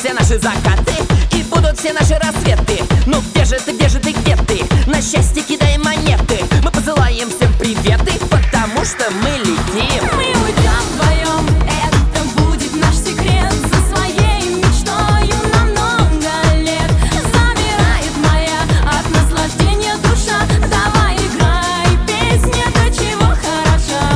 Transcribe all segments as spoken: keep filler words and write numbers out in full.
все наши закаты и будут все наши рассветы. Ну где же ты, где же ты, где ты? На счастье кидай монеты. Мы посылаем всем приветы, потому что мы летим. Мы уйдем вдвоем, это будет наш секрет. За своей мечтою на много лет. Замирает моя от наслаждения душа. Давай играй, песня до чего хороша.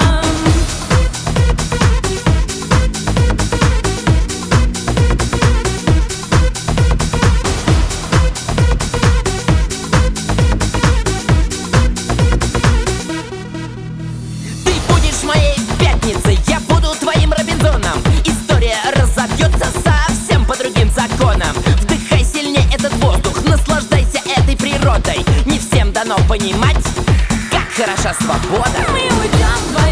Ты будешь моей пятницей, я буду твоим Робинзоном. История разобьется совсем по другим законам. Вдыхай сильнее этот воздух, наслаждайся этой природой. Не всем дано понимать, как хороша свобода. Мы уйдем вдвоем.